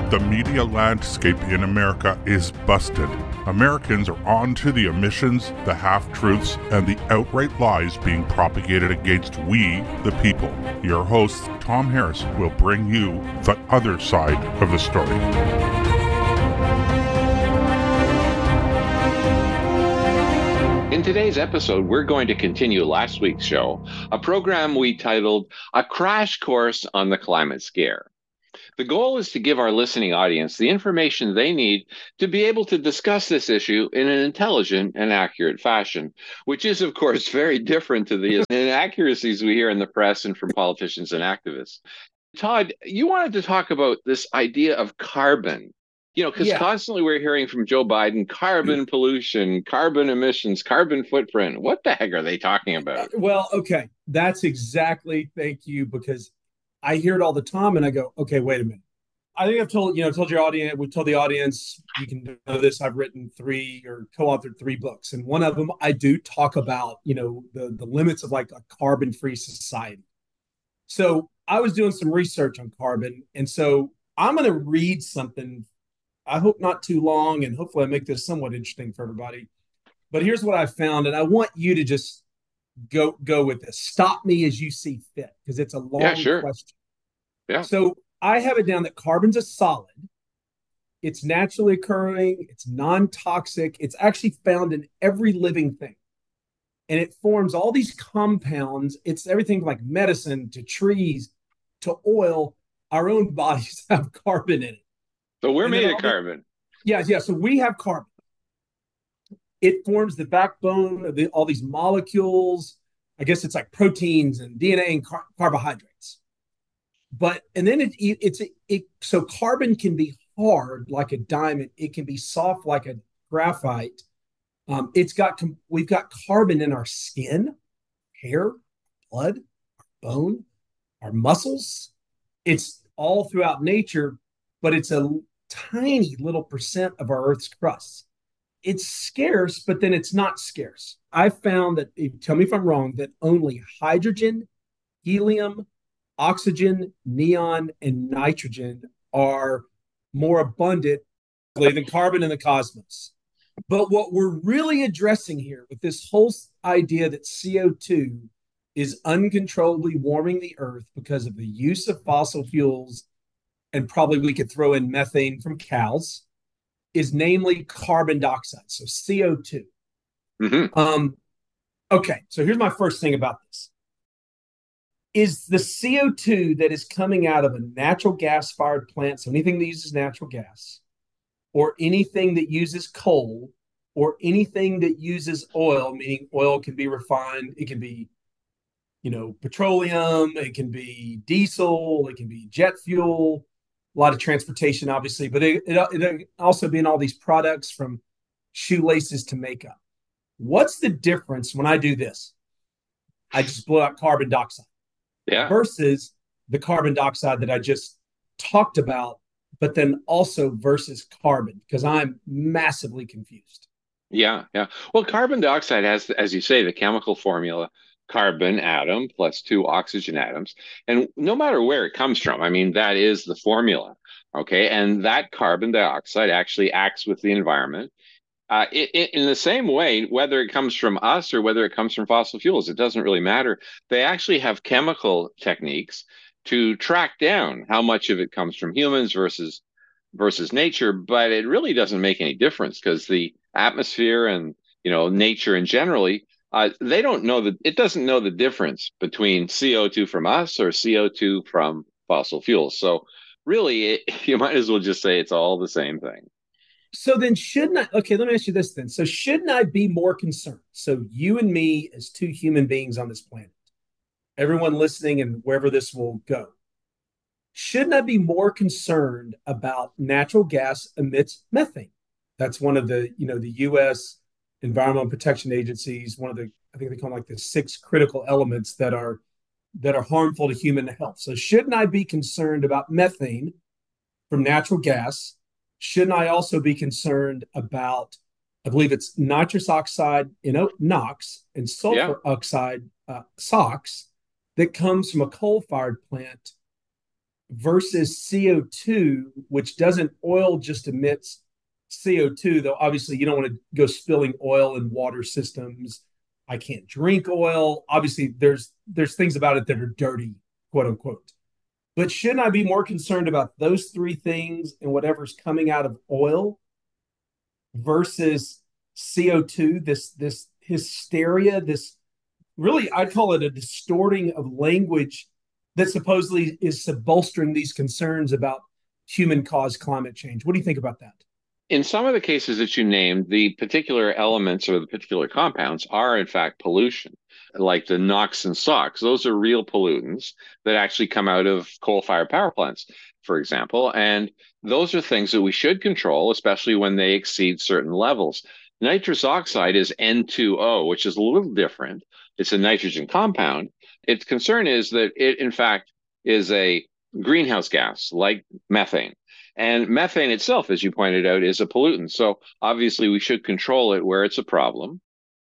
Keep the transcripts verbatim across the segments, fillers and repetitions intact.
The media landscape in America is busted. Americans are on to the omissions, the half-truths, and the outright lies being propagated against we, the people. Your host, Tom Harris, will bring you the other side of the story. In today's episode, we're going to continue last week's show, a program we titled A Crash Course on the Climate Scare. The goal is to give our listening audience the information they need to be able to discuss this issue in an intelligent and accurate fashion, which is, of course, very different to the inaccuracies we hear in the press and from politicians and activists. Todd, you wanted to talk about this idea of carbon. You know, because yeah. constantly we're hearing from Joe Biden, carbon pollution, carbon emissions, carbon footprint. What the heck are they talking about? Well, okay, that's exactly, thank you, because I hear it all the time and I go, okay, wait a minute. I think I've told, you know, told your audience, we've told the audience, you can know this, I've written three or co-authored three books. And one of them, I do talk about, you know, the, the limits of like a carbon-free society. So I was doing some research on carbon. And so I'm going to read something, I hope not too long, and hopefully I make this somewhat interesting for everybody. But here's what I found, and I want you to just go go with this. Stop me as you see fit, because it's a long yeah, sure. question. Yeah. So I have it down that carbon's a solid. It's naturally occurring. It's non-toxic. It's actually found in every living thing. And it forms all these compounds. It's everything like medicine to trees to oil. Our own bodies have carbon in it. So we're and made of carbon. The, yeah, yeah. So we have carbon. It forms the backbone of the, all these molecules. I guess it's like proteins and D N A and car- carbohydrates. But, and then it, it, it's, it, so carbon can be hard like a diamond. It can be soft like a graphite. Um, it's got, we've got carbon in our skin, hair, blood, our bone, our muscles. It's all throughout nature, but it's a tiny little percent of our Earth's crust. It's scarce, but then it's not scarce. I found that, tell me if I'm wrong, that only hydrogen, helium, oxygen, neon, and nitrogen are more abundant than carbon in the cosmos. But what we're really addressing here with this whole idea that C O two is uncontrollably warming the Earth because of the use of fossil fuels, and probably we could throw in methane from cows, is namely carbon dioxide, so C O two. Mm-hmm. Um, okay, so here's my first thing about this. Is the C O two that is coming out of a natural gas-fired plant, so anything that uses natural gas, or anything that uses coal, or anything that uses oil, meaning oil can be refined, it can be, you know, petroleum, it can be diesel, it can be jet fuel, a lot of transportation, obviously, but it, it, it also being all these products from shoelaces to makeup. What's the difference when I do this? I just blow out carbon dioxide. Yeah. Versus the carbon dioxide that I just talked about, but then also versus carbon, because I'm massively confused. Yeah, yeah. Well, carbon dioxide has, as you say, the chemical formula carbon atom plus two oxygen atoms. And no matter where it comes from, I mean, that is the formula. Okay. And that carbon dioxide actually acts with the environment. Uh, it, it, in the same way, whether it comes from us or whether it comes from fossil fuels, it doesn't really matter. They actually have chemical techniques to track down how much of it comes from humans versus versus nature, but it really doesn't make any difference because the atmosphere and, you know, nature in generally, uh, they don't know that it doesn't know the difference between C O two from us or C O two from fossil fuels. So really, it, you might as well just say it's all the same thing. So then shouldn't I, okay, let me ask you this then. So shouldn't I be more concerned? So you and me as two human beings on this planet, everyone listening and wherever this will go, shouldn't I be more concerned about natural gas emits methane? That's one of the, you know, the U S Environmental Protection Agencies, one of the, I think they call them like the six critical elements that are that are harmful to human health. So shouldn't I be concerned about methane from natural gas? Shouldn't I also be concerned about, I believe it's nitrous oxide, you know, NOx, and sulfur yeah. oxide, uh, SOx, that comes from a coal-fired plant versus C O two, which doesn't, oil just emits C O two, though obviously you don't want to go spilling oil in water systems. I can't drink oil. Obviously, there's there's things about it that are dirty, quote unquote. But shouldn't I be more concerned about those three things and whatever's coming out of oil versus C O two, this this hysteria, this really, I'd call it a distorting of language that supposedly is bolstering these concerns about human caused climate change. What do you think about that? In some of the cases that you named, the particular elements or the particular compounds are, in fact, pollution, like the NOx and SOx. Those are real pollutants that actually come out of coal-fired power plants, for example. And those are things that we should control, especially when they exceed certain levels. Nitrous oxide is N two O, which is a little different. It's a nitrogen compound. Its concern is that it, in fact, is a greenhouse gas like methane. And methane itself, as you pointed out, is a pollutant. So obviously we should control it where it's a problem.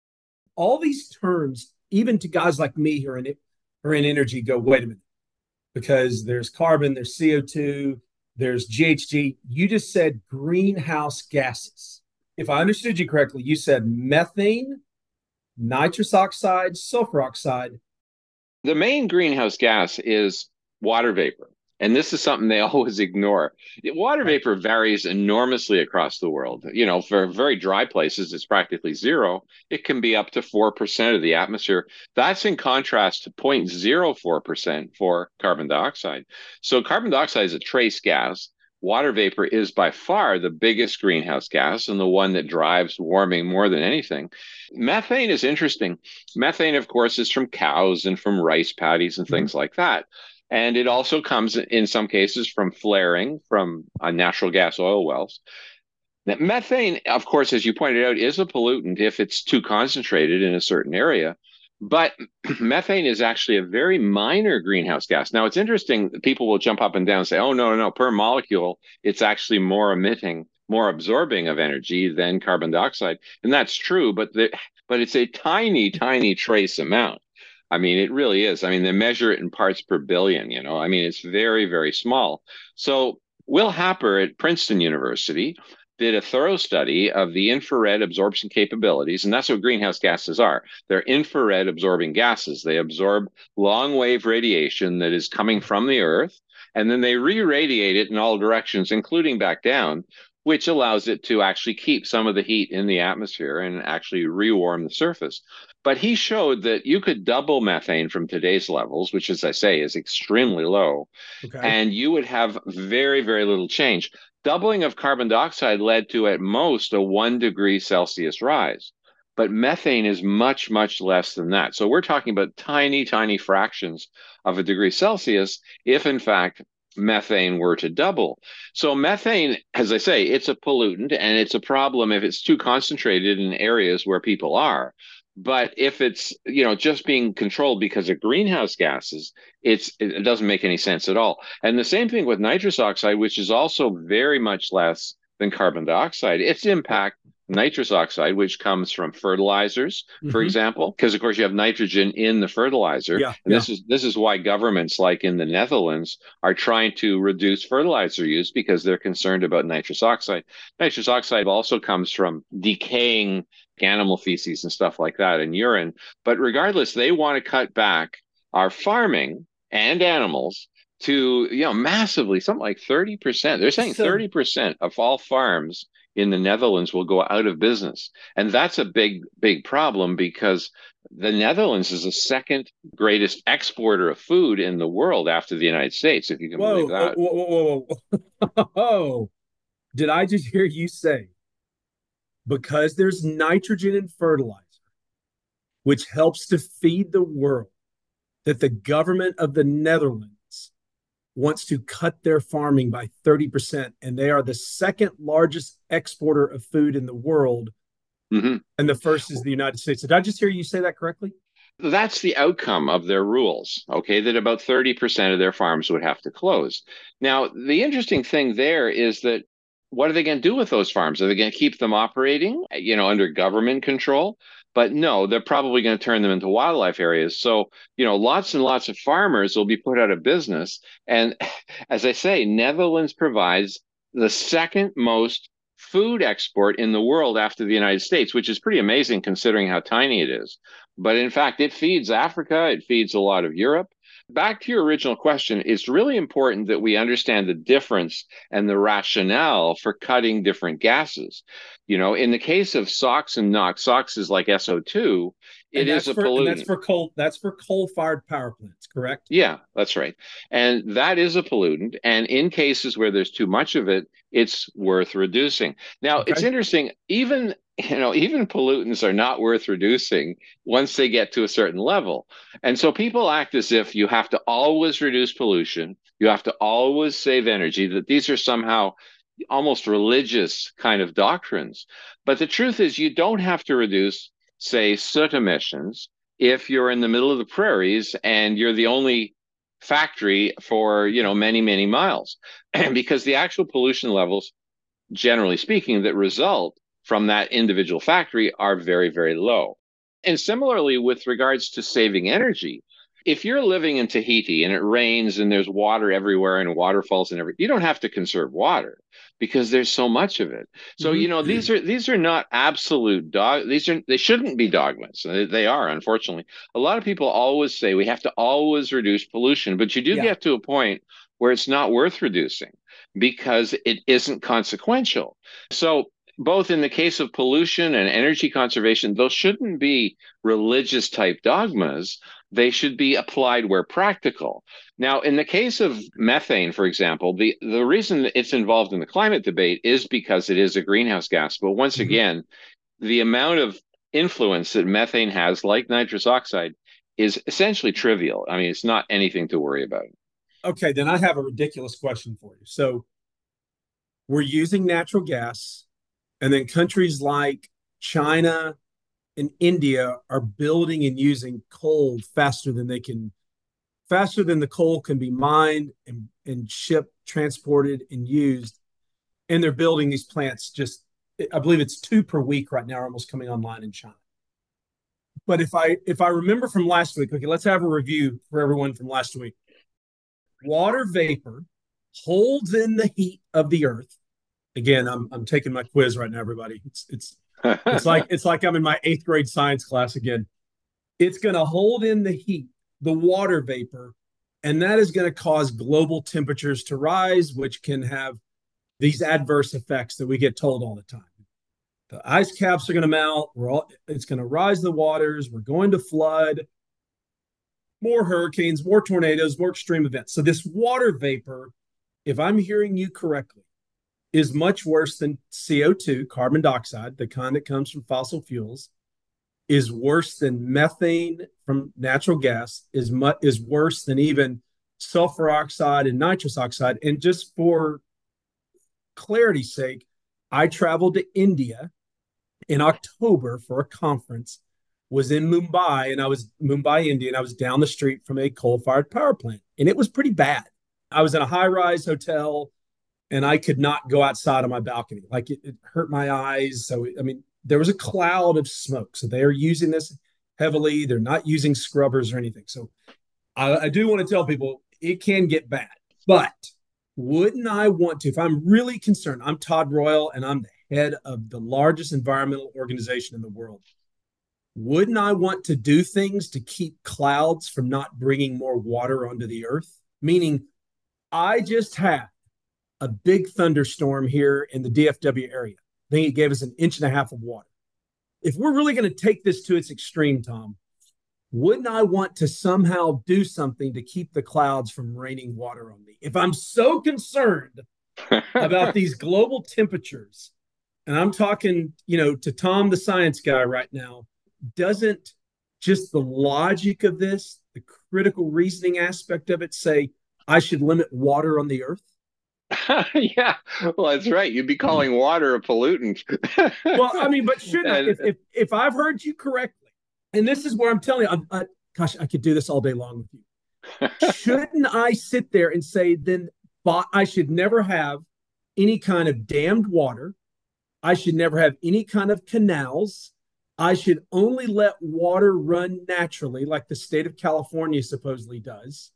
All these terms, even to guys like me who are in, who are in energy, go, wait a minute, because there's carbon, there's C O two, there's G H G. You just said greenhouse gases. If I understood you correctly, you said methane, nitrous oxide, sulfur oxide. The main greenhouse gas is water vapor. And this is something they always ignore. Water vapor varies enormously across the world. You know, for very dry places, it's practically zero. It can be up to four percent of the atmosphere. That's in contrast to zero point zero four percent for carbon dioxide. So carbon dioxide is a trace gas. Water vapor is by far the biggest greenhouse gas and the one that drives warming more than anything. Methane is interesting. Methane, of course, is from cows and from rice paddies and things mm-hmm. like that. And it also comes in some cases from flaring from uh, natural gas oil wells. Now, methane, of course, as you pointed out, is a pollutant if it's too concentrated in a certain area. But methane is actually a very minor greenhouse gas. Now, it's interesting that people will jump up and down and say, oh, no, no, no, per molecule, it's actually more emitting, more absorbing of energy than carbon dioxide. And that's true, but the, but it's a tiny, tiny trace amount. I mean, it really is. I mean, they measure it in parts per billion, you know. I mean, it's very, very small. So Will Happer at Princeton University did a thorough study of the infrared absorption capabilities, and that's what greenhouse gases are. They're infrared absorbing gases. They absorb long wave radiation that is coming from the Earth, and then they re-radiate it in all directions, including back down, which allows it to actually keep some of the heat in the atmosphere and actually re-warm the surface. But he showed that you could double methane from today's levels, which, as I say, is extremely low, okay. and you would have very, very little change. Doubling of carbon dioxide led to, at most, a one degree Celsius rise. But methane is much, much less than that. So we're talking about tiny, tiny fractions of a degree Celsius if, in fact, methane were to double. So methane, as I say, it's a pollutant, and it's a problem if it's too concentrated in areas where people are. But if it's, you know, just being controlled because of greenhouse gases, it's it doesn't make any sense at all. And the same thing with nitrous oxide, which is also very much less than carbon dioxide. Its impact, nitrous oxide, which comes from fertilizers, mm-hmm. for example, because of course you have nitrogen in the fertilizer. Yeah, and yeah. this is this is why governments like in the Netherlands are trying to reduce fertilizer use, because they're concerned about nitrous oxide. Nitrous oxide also comes from decaying animal feces and stuff like that in urine. But regardless, they want to cut back our farming and animals to, you know, massively, something like thirty percent. They're saying so, thirty percent of all farms in the Netherlands will go out of business. And that's a big, big problem, because the Netherlands is the second greatest exporter of food in the world after the United States, if you can whoa, believe that. Whoa, whoa, whoa, whoa. Oh, did I just hear you say, because there's nitrogen in fertilizer, which helps to feed the world, that the government of the Netherlands wants to cut their farming by thirty percent, and they are the second largest exporter of food in the world, mm-hmm. and the first is the United States. Did I just hear you say that correctly? That's the outcome of their rules, okay, that about thirty percent of their farms would have to close. Now, the interesting thing there is that what are they going to do with those farms? Are they going to keep them operating, you know, under government control? But no, they're probably going to turn them into wildlife areas. So, you know, lots and lots of farmers will be put out of business. And as I say, Netherlands provides the second most food export in the world after the United States, which is pretty amazing considering how tiny it is. But in fact, it feeds Africa, it feeds a lot of Europe. Back to your original question, it's really important that we understand the difference and the rationale for cutting different gases. You know, in the case of SOx and NOx, SOx is like S O two. It And is that's a for and that's pollutant. for coal that's for coal-fired power plants, correct? Yeah, that's right. And that is a pollutant. And in cases where there's too much of it, it's worth reducing. Now, it's Okay. interesting, even, you know, even pollutants are not worth reducing once they get to a certain level. And so people act as if you have to always reduce pollution, you have to always save energy, that these are somehow almost religious kind of doctrines. But the truth is, you don't have to reduce, say, soot emissions if you're in the middle of the prairies and you're the only factory for, you know, many, many miles. Because the actual pollution levels, generally speaking, that result from that individual factory are very, very low. And similarly, with regards to saving energy, if you're living in Tahiti and it rains and there's water everywhere and waterfalls and everything, you don't have to conserve water because there's so much of it. So, you know, Mm-hmm. these are these are not absolute dog. These are they shouldn't be dogmas. They, they are, unfortunately. A lot of people always say we have to always reduce pollution, but you do Yeah. get to a point where it's not worth reducing because it isn't consequential. So both in the case of pollution and energy conservation, those shouldn't be religious type dogmas. They should be applied where practical. Now, in the case of methane, for example, the, the reason that it's involved in the climate debate is because it is a greenhouse gas. But once Mm-hmm. again, the amount of influence that methane has, like nitrous oxide, is essentially trivial. I mean, it's not anything to worry about. Okay, then I have a ridiculous question for you. So we're using natural gas, and then countries like China and India are building and using coal faster than they can, faster than the coal can be mined and, and shipped, transported, and used. And they're building these plants just, I believe it's two per week right now, almost coming online in China. But if I if I remember from last week, okay, let's have a review for everyone from last week. Water vapor holds in the heat of the earth. Again, I'm I'm taking my quiz right now, everybody. It's it's it's like it's like I'm in my eighth grade science class again. It's going to hold in the heat, the water vapor, and that is going to cause global temperatures to rise, which can have these adverse effects that we get told all the time. The ice caps are going to melt. We're all, it's going to rise the waters. We're going to flood, more hurricanes, more tornadoes, more extreme events. So this water vapor, if I'm hearing you correctly, is much worse than C O two, carbon dioxide, the kind that comes from fossil fuels, is worse than methane from natural gas, is much is worse than even sulfur oxide and nitrous oxide. And just for clarity's sake, I traveled to India in October for a conference, was in Mumbai, and I was Mumbai, India, and I was down the street from a coal-fired power plant, and it was pretty bad. I was in a high-rise hotel, and I could not go outside on my balcony. Like it, it hurt my eyes. So, I mean, there was a cloud of smoke. So they are using this heavily. They're not using scrubbers or anything. So I, I do want to tell people it can get bad. But wouldn't I want to, if I'm really concerned, I'm Todd Royal and I'm the head of the largest environmental organization in the world. Wouldn't I want to do things to keep clouds from not bringing more water onto the earth? Meaning, I just had a big thunderstorm here in the D F W area. I think it gave us an inch and a half of water. If we're really going to take this to its extreme, Tom, wouldn't I want to somehow do something to keep the clouds from raining water on me? If I'm so concerned about these global temperatures, and I'm talking, you know, to Tom, the science guy right now, doesn't just the logic of this, the critical reasoning aspect of it say I should limit water on the earth? Yeah, well, that's right. You'd be calling water a pollutant. Well, I mean, but shouldn't I? And If, if, if I've heard you correctly, and this is where I'm telling you, I'm, I, gosh, I could do this all day long with you. Shouldn't I sit there and say, then I should never have any kind of dammed water? I should never have any kind of canals. I should only let water run naturally, like the state of California supposedly does.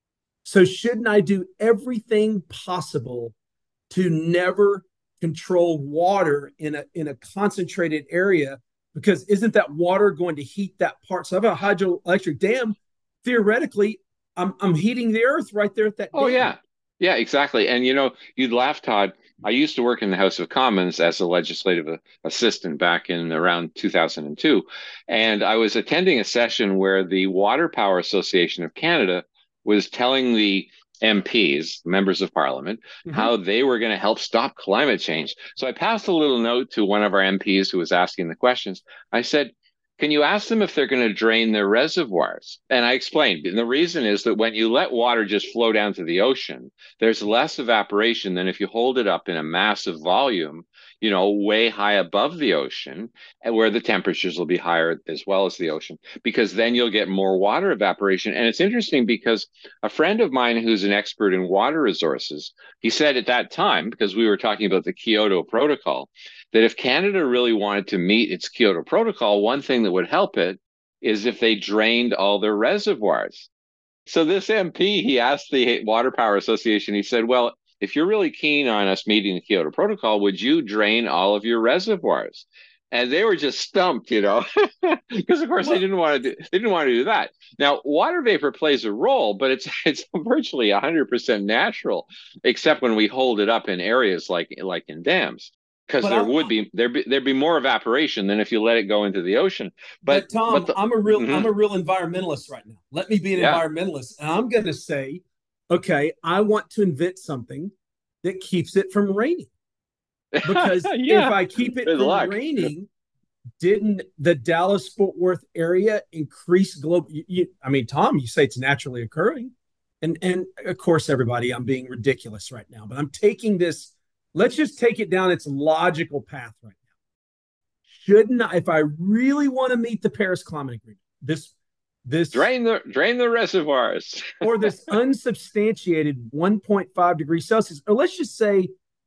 So, shouldn't I do everything possible to never control water in a in a concentrated area? Because isn't that water going to heat that part? So, I have a hydroelectric dam. Theoretically, I'm I'm heating the earth right there at that Oh, dam. yeah. Yeah, exactly. And you know, you'd laugh, Todd. I used to work in the House of Commons as a legislative a- assistant back in around two thousand two. And I was attending a session where the Water Power Association of Canada was telling the M Ps, members of parliament, Mm-hmm. how they were going to help stop climate change. So I passed a little note to one of our M Ps who was asking the questions. I said, can you ask them if they're going to drain their reservoirs? And I explained. And the reason is that when you let water just flow down to the ocean, there's less evaporation than if you hold it up in a massive volume, you know, way high above the ocean, and where the temperatures will be higher as well as the ocean, because then you'll get more water evaporation. And it's interesting because a friend of mine who's an expert in water resources, he said at that time, because we were talking about the Kyoto Protocol, that if Canada really wanted to meet its Kyoto Protocol, one thing that would help it is if they drained all their reservoirs. So this M P, he asked the Water Power Association, he said, well, if you're really keen on us meeting the Kyoto Protocol, would you drain all of your reservoirs? And they were just stumped, you know, because of course Well, they didn't want to do, they didn't want to do that. Now, water vapor plays a role, but it's it's virtually one hundred percent natural, except when we hold it up in areas like like in dams, because but there I'm would be there be there'd be more evaporation than if you let it go into the ocean. But but Tom, but the I'm a real I'm mhm, a real environmentalist right now. Let me be an yeah. environmentalist, and I'm going to say, okay, I want to invent something that keeps it from raining. Because if Yeah, I keep it good from luck. raining, didn't the Dallas Fort Worth area increase global? You, you, I mean, Tom, you say it's naturally occurring, and and of course, everybody, I'm being ridiculous right now, but I'm taking this. Let's just take it down its logical path right now. Shouldn't I, if I really want to meet the Paris Climate Agreement, this this Drain the drain the reservoirs. or this unsubstantiated one point five degrees Celsius, or let's just say,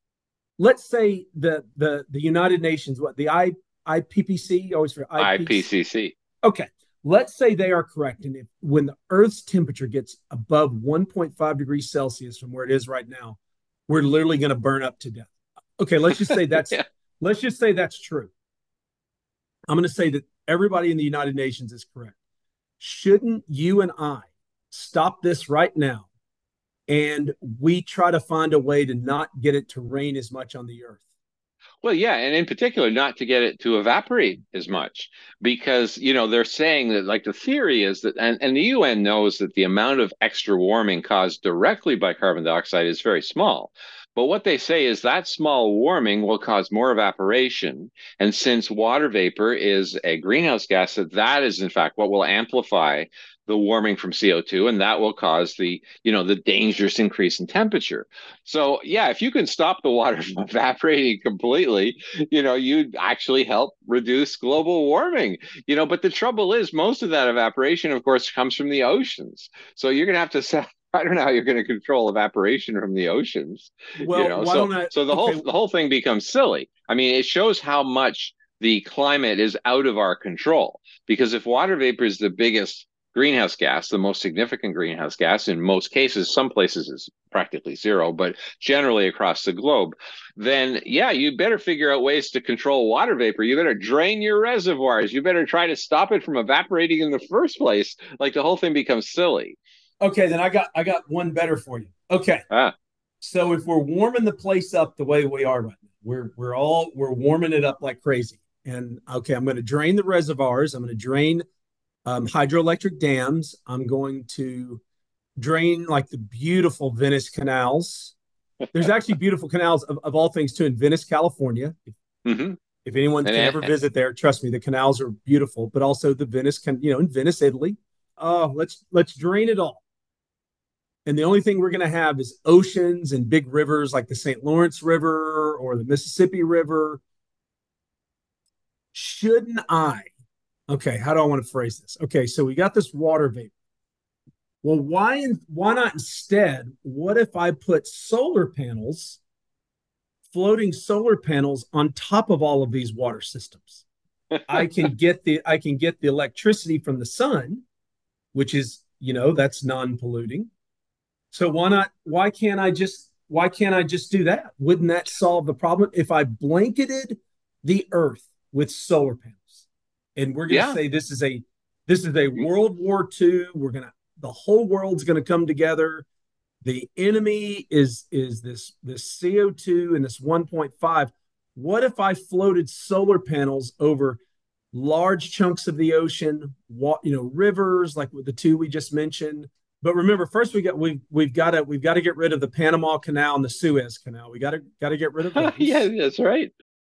let's say the the the United Nations, what the I IPPC, always for I P C. I P C C. Okay, let's say they are correct, and if when the Earth's temperature gets above one point five degrees Celsius from where it is right now, we're literally going to burn up to death. Okay, let's just say that's Yeah. let's just say that's true. I'm going to say that everybody in the United Nations is correct. Shouldn't you and I stop this right now and we try to find a way to not get it to rain as much on the earth? Well, yeah, and in particular, not to get it to evaporate as much, because you know they're saying that, like, the theory is that, and, and the U N knows that the amount of extra warming caused directly by carbon dioxide is very small. But what they say is that small warming will cause more evaporation, and since water vapor is a greenhouse gas, that that is in fact what will amplify the warming from C O two, and that will cause the, you know, the dangerous increase in temperature. So yeah, if you can stop the water from evaporating completely, you know, you'd actually help reduce global warming. You know, but the trouble is most of that evaporation, of course, comes from the oceans. So you're going to have to set I don't know how you're going to control evaporation from the oceans, you Well, know. why So don't I? so the whole Okay, the whole thing becomes silly. I mean, it shows how much the climate is out of our control, because if water vapor is the biggest greenhouse gas, the most significant greenhouse gas in most cases, some places is practically zero, but generally across the globe, then yeah, you better figure out ways to control water vapor. You better drain your reservoirs. You better try to stop it from evaporating in the first place. Like, the whole thing becomes silly. okay, then I got I got one better for you. Okay, Ah, so if we're warming the place up the way we are right now, we're we're all we're warming it up like crazy. And okay, I'm going to drain the reservoirs. I'm going to drain um, hydroelectric dams. I'm going to drain like the beautiful Venice canals. There's actually beautiful canals of, of all things too in Venice, California. If, mm-hmm. if anyone can ever And visit there, trust me, the canals are beautiful. But also the Venice, can you know, in Venice, Italy. Oh, let's let's drain it all. And the only thing we're going to have is oceans and big rivers like the Saint Lawrence River or the Mississippi River. Shouldn't I? Okay, how do I want to phrase this? Okay, so we got this water vapor. Well, why why not instead? What if I put solar panels, floating solar panels on top of all of these water systems? I can get the I can get the electricity from the sun, which is, you know, that's non-polluting. So why not why can't I just why can't I just do that? Wouldn't that solve the problem if I blanketed the earth with solar panels? And we're going to Yeah. say this is a this is a World War Two. We're going to the whole world's going to come together. The enemy is is this this C O two and this one point five. What if I floated solar panels over large chunks of the ocean, you know, rivers like the two we just mentioned? But remember, first we got we've we've got to we've got to get rid of the Panama Canal and the Suez Canal. We got to got to get rid of those. Yeah, that's right.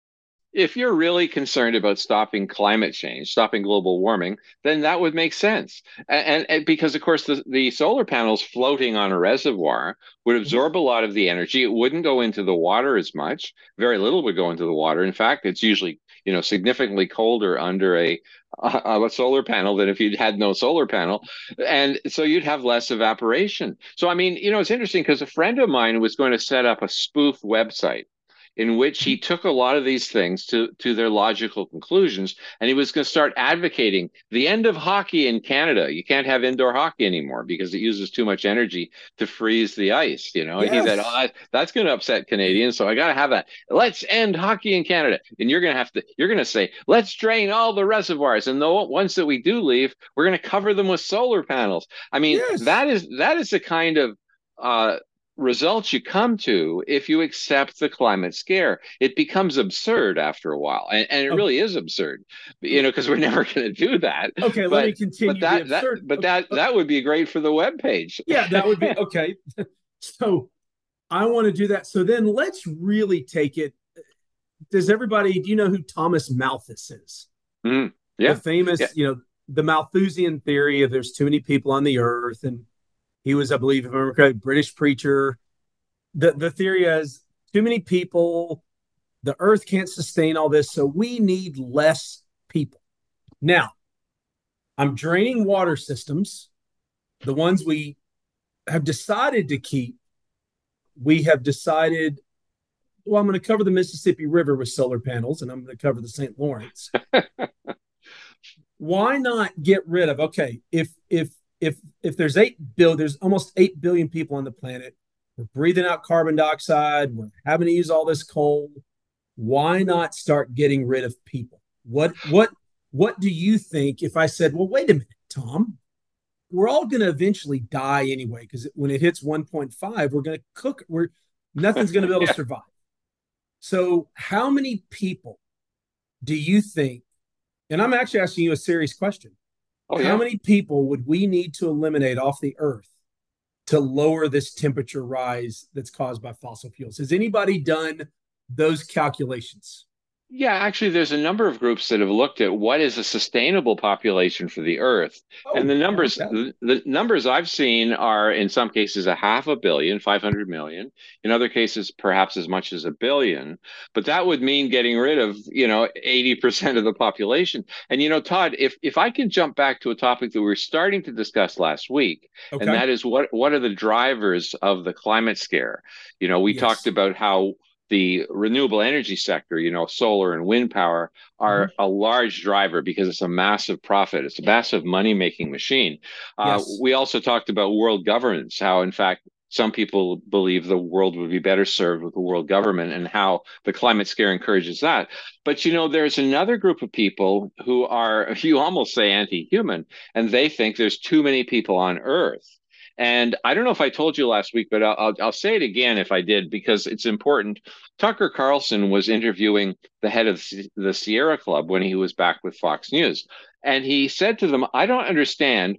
If you're really concerned about stopping climate change, stopping global warming, then that would make sense. And, and, and because, of course, the, the solar panels floating on a reservoir would absorb a lot of the energy. It wouldn't go into the water as much. Very little would go into the water. In fact, it's usually, you know, significantly colder under a, a, a solar panel than if you'd had no solar panel. And so you'd have less evaporation. So, I mean, you know, it's interesting because a friend of mine was going to set up a spoof website in which he took a lot of these things to, to their logical conclusions, and he was going to start advocating the end of hockey in Canada. You can't have indoor hockey anymore because it uses too much energy to freeze the ice. You know, yes. He said, "Oh, that, that's going to upset Canadians, so I got to have that. Let's end hockey in Canada." And you're going to have to, you're going to say, "Let's drain all the reservoirs, and the ones that we do leave, we're going to cover them with solar panels." I mean, yes. that is that is the kind of uh, results you come to if you accept the climate scare. It becomes absurd after a while, and, and it okay. really is absurd, you know, because we're never going to do that. Okay, but, let me continue. But that, that but okay. that that would be great for the web page. Yeah, that would be okay. So I want to do that. So then let's really take it. Does everybody? Do you know who Thomas Malthus is? Mm-hmm. Yeah, the famous, yeah. you know, the Malthusian theory of there's too many people on the earth, and he was, I believe, if I remember correctly, British preacher. The the theory is too many people, the earth can't sustain all this, so we need less people. Now, I'm draining water systems, the ones we have decided to keep. We have decided, well, I'm going to cover the Mississippi River with solar panels, and I'm going to cover the Saint Lawrence. Why not get rid of, okay, if if If if there's eight billion, there's almost eight billion people on the planet. We're breathing out carbon dioxide. We're having to use all this coal. Why not start getting rid of people? What what what do you think if I said, well, wait a minute, Tom, we're all going to eventually die anyway, because when it hits one point five, we're going to cook. We're nothing's going to be able yeah. to survive. So how many people do you think? And I'm actually asking you a serious question. Oh, How yeah. many people would we need to eliminate off the earth to lower this temperature rise that's caused by fossil fuels? Has anybody done those calculations? Yeah, actually, there's a number of groups that have looked at what is a sustainable population for the Earth. Oh, and the numbers like the, the numbers I've seen are in some cases a half a billion, five hundred million. In other cases, perhaps as much as a billion. But that would mean getting rid of, you know, eighty percent of the population. And, you know, Todd, if if I can jump back to a topic that we were starting to discuss last week, okay. and that is what what are the drivers of the climate scare? You know, we yes. talked about how the renewable energy sector, you know, solar and wind power are mm-hmm. a large driver because it's a massive profit. It's a massive money-making machine. Uh, yes. We also talked about world governance, how, in fact, some people believe the world would be better served with a world government, and how the climate scare encourages that. But, you know, there's another group of people who are, you almost say, anti-human, and they think there's too many people on Earth. And I don't know if I told you last week, but I'll, I'll say it again if I did, because it's important. Tucker Carlson was interviewing the head of the Sierra Club when he was back with Fox News. And he said to them, I don't understand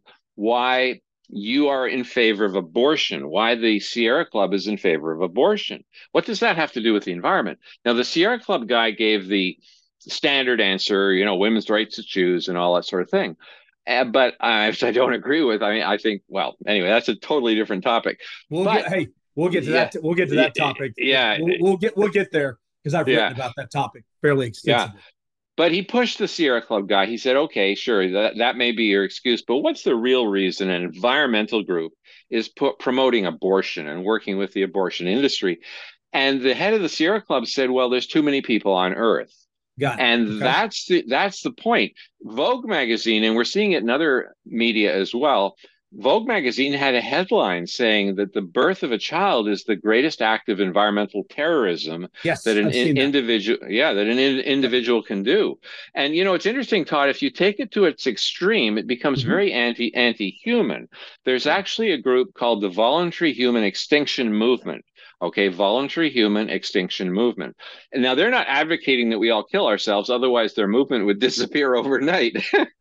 why you are in favor of abortion, why the Sierra Club is in favor of abortion. What does that have to do with the environment? Now, the Sierra Club guy gave the standard answer, you know, women's rights to choose and all that sort of thing. Uh, but uh, I don't agree with. I mean, I think. Well, anyway, that's a totally different topic. We'll but, get. Hey, we'll get to yeah, that. We'll get to that topic. Yeah, we'll, we'll get. We'll get there because I've yeah. written about that topic fairly extensively. Yeah. But he pushed the Sierra Club guy. He said, "Okay, sure, that that may be your excuse, but what's the real reason an environmental group is put, promoting abortion and working with the abortion industry?" And the head of the Sierra Club said, "Well, there's too many people on Earth." Got it. And Okay. that's the that's the point. Vogue magazine, and we're seeing it in other media as well. Vogue magazine had a headline saying that the birth of a child is the greatest act of environmental terrorism that Yes, an I've in, seen that. individual, yeah, that an in, Yep. individual can do. And you know, it's interesting, Todd. If you take it to its extreme, it becomes Hmm. very anti anti-human. There's actually a group called the Voluntary Human Extinction Movement. Okay, Voluntary Human Extinction Movement. And now they're not advocating that we all kill ourselves, otherwise their movement would disappear overnight